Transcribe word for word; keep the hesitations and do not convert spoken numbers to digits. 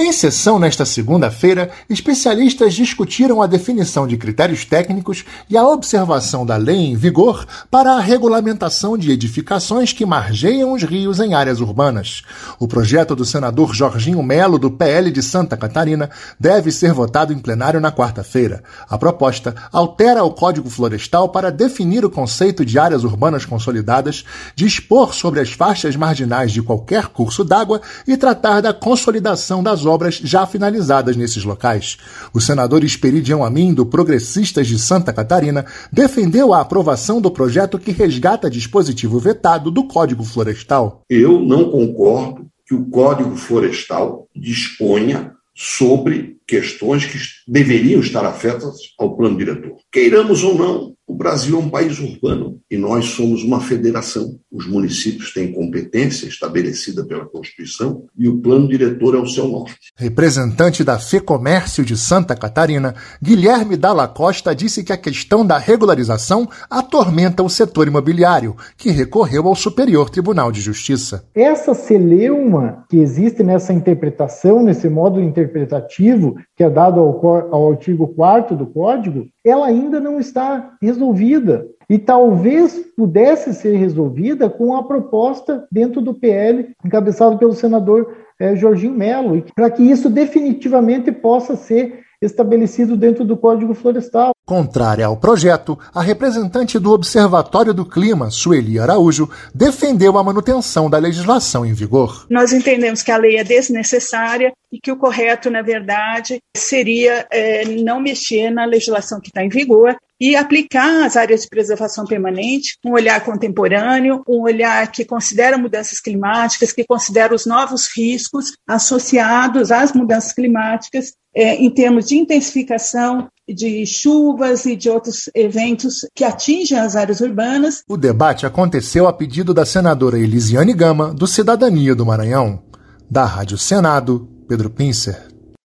Em sessão nesta segunda-feira, especialistas discutiram a definição de critérios técnicos e a observação da lei em vigor para a regulamentação de edificações que margeiam os rios em áreas urbanas. O projeto do senador Jorginho Melo, do P L de Santa Catarina, deve ser votado em plenário na quarta-feira. A proposta altera o Código Florestal para definir o conceito de áreas urbanas consolidadas, dispor sobre as faixas marginais de qualquer curso d'água e tratar da consolidação das obras já finalizadas nesses locais. O senador Esperidião Amin, do Progressistas de Santa Catarina, defendeu a aprovação do projeto que resgata dispositivo vetado do Código Florestal. Eu não concordo que o Código Florestal disponha sobre questões que deveriam estar afetas ao plano diretor. Queiramos ou não, o Brasil é um país urbano e nós somos uma federação. Os municípios têm competência estabelecida pela Constituição e o plano diretor é o seu norte. Representante da FEComércio de Santa Catarina, Guilherme Dalla Costa disse que a questão da regularização atormenta o setor imobiliário, que recorreu ao Superior Tribunal de Justiça. Essa celeuma que existe nessa interpretação, nesse módulo interpretativo que é dado ao, ao artigo quarto do Código, ela ainda não está resolvida. E talvez pudesse ser resolvida com a proposta dentro do P L, encabeçado pelo senador eh, Jorginho Melo, para que isso definitivamente possa ser estabelecido dentro do Código Florestal. Contrária ao projeto, a representante do Observatório do Clima, Sueli Araújo, defendeu a manutenção da legislação em vigor. Nós entendemos que a lei é desnecessária e que o correto, na verdade, seria é, não mexer na legislação que está em vigor e aplicar as áreas de preservação permanente, um olhar contemporâneo, um olhar que considera mudanças climáticas, que considera os novos riscos associados às mudanças climáticas é, em termos de intensificação de chuvas e de outros eventos que atingem as áreas urbanas. O debate aconteceu a pedido da senadora Elisiane Gama, do Cidadania do Maranhão. Da Rádio Senado, Pedro Pincer.